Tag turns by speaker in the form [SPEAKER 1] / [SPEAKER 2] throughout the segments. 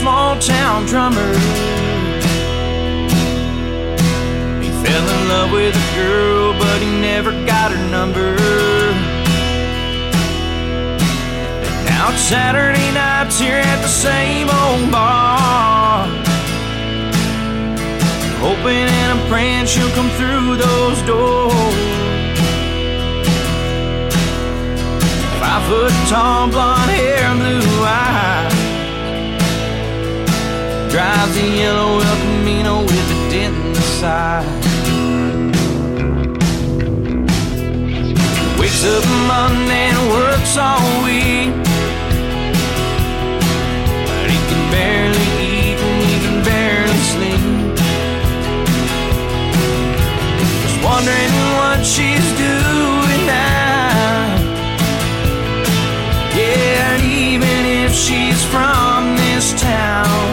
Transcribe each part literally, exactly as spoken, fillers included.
[SPEAKER 1] small town drummer. He fell in love with a girl, but he never got her number. And now it's Saturday nights here at the same old bar, hoping and I'm praying she'll come through those doors. Five foot tall, blonde hair and blue eyes, drives a yellow El Camino with a dent in the side. Wakes up Monday and works all week, but he can barely eat and he can barely sleep. Just wondering what she's doing now. Yeah, and even if she's from this town,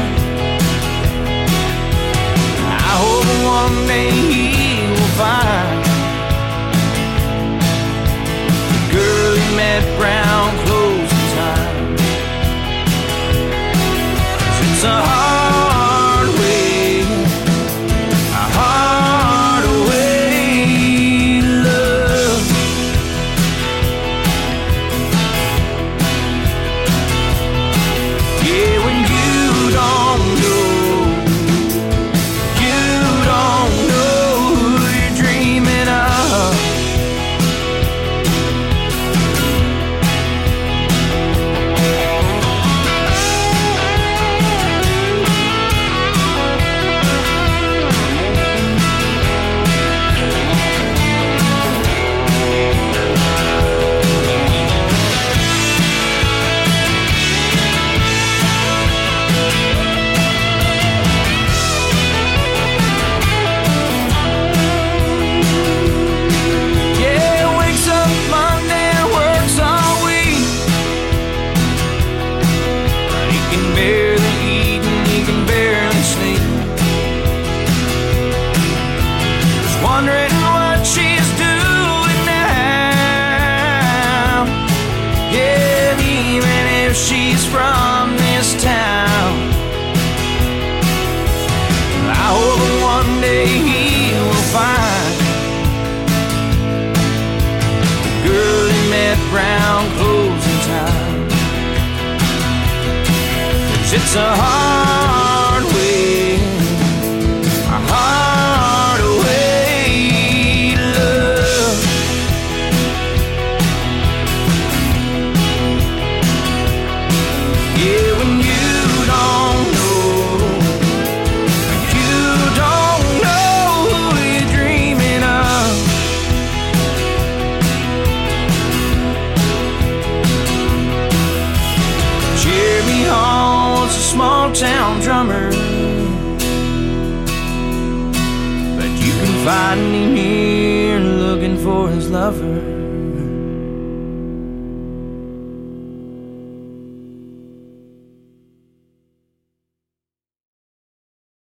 [SPEAKER 1] I hope one day he will find the girl he met round closing time. 'Cause it's a hard way, a hard way to love. Yeah, when you don't know, you don't know who you're dreaming of. Yeah, wakes up Monday and works all week, but he can barely eat and he can barely sleep. Just wondering what she's doing now. Yeah, and even if she's from this town, I hope one day he will find the girl he met round closing time. 'Cause it's a hard way, a hard way to love. Yeah, when you don't know, you don't know who you're dreaming of. Jeremy Hall's a small town drummer, but you can find him here looking for his lover.